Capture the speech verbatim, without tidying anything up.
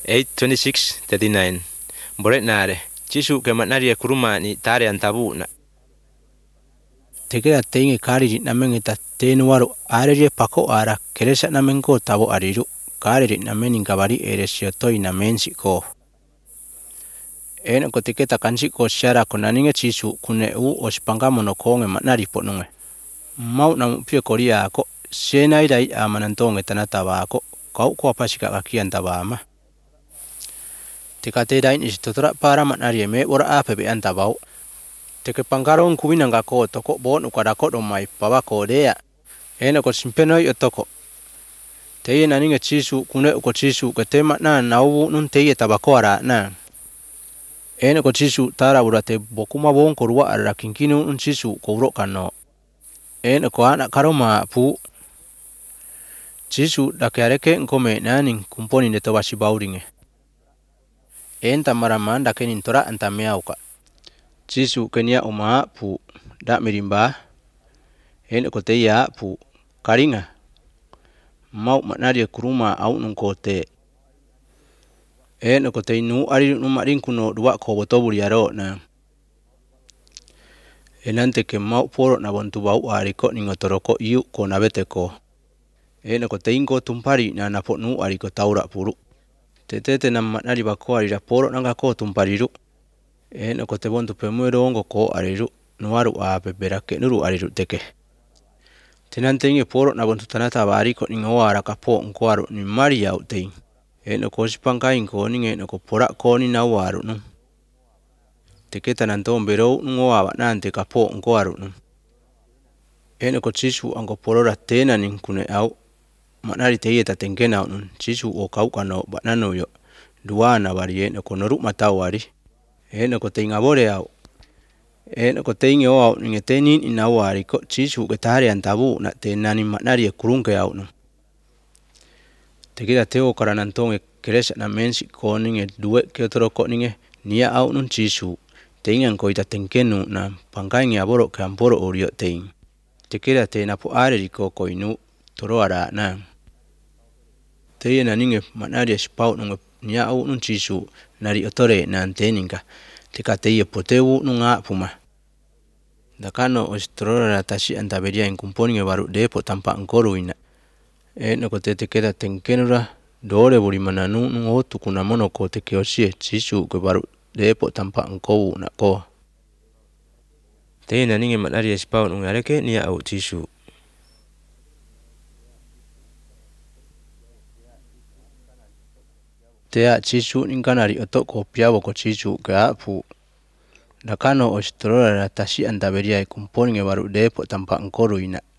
eight twenty-six thirty-nine. Boret nare. Chisu ke matnari kuruma ni tare antabu na. Tekera teinge kari namen eta tenuaru areje pako ara keresa namen ko tabo ariru kari namen ingabari eresio toi namen siko. En ko tiketa kansi ko shara ko naninge chisu kune u ospanga monokonge matnari ponunge. Mau namu pio koria ko senai dai amanantonge tanataba ko kau ko pasika kakian tabama. Tikate dai is totora para matnari me ora ape antabau. Teke pangarong kuinanga ko toko bon ukada ko do mai paba ko dea. Ena ko simpeno yo toko. Teye naninge chisu kune ko chisu ke tema na nau nun teye tabako ara na. Ena ko chisu tara burate bokuma bon ko ruwa ara kinkinu un chisu ko ro kano. Ena ko ana karoma pu chisu dakareke ngome naning kumponi ne tobashi bauringe. Enta maramanda kenin tora antameauka. Chisu kenia uma pu da mirimba en ko te ya pu karinga mau matnari kuruma au nun kote en ko te nu ari nu marin kuno dua ko botoburi aro na enante ke mau poro na bontu bau ari ko ningo toroko iu ko nabete ko en ko te ingo tumpari na na po nu ari ko taura puru tetete na matnari bako ari raporo nanga ko tumpariru. En ko te bontu pemuero ongo ko ariru nuaru a pepera ke nuru ariru teke. Tenante inge poro na bontu tanata bari ko ningo ara kapo nkoaru ni mari au tein. En ko sipanga inko ninge no ko pora ko ni na waru nu. Teke tananto mbero ngo aba nante kapo nkoaru nu. En ko chisu ango porora tena nin kune au manari teye tatenkena nu chisu o kaukano banano yo duana bari en ko noru matawari. En ko te ingabore au en ko te inge au ninge tenin inawari ko chisu ke tare antabu na te nani matnari kurunke au no te kira teo karanantonge keresa na mensi ko ninge due ke otro ko ninge nia au nun chisu te inge ko ita tenkenu na pangai aboro ke amporo orio tein te kira te na po are ko ko inu toro ara na te na ninge matnari spau nunge nia au nun chisu nari otore na anteninga tika teye poteu nunga puma dakano ostrora tashi antaberia en kumponi baru depo tampa ngkoru ina e no kote te keda tenkenura dore buri mananu nungo tukuna mono ko te keosie chisu ke baru depo tampa ngkou na ko te na ninge matari spau nungareke nia au chisu. Tea chisu ninkanari otoko piabo ko chisu ke apu dakano ostrora tashi antaberia e kumponi baru depo tampa ngkoru ina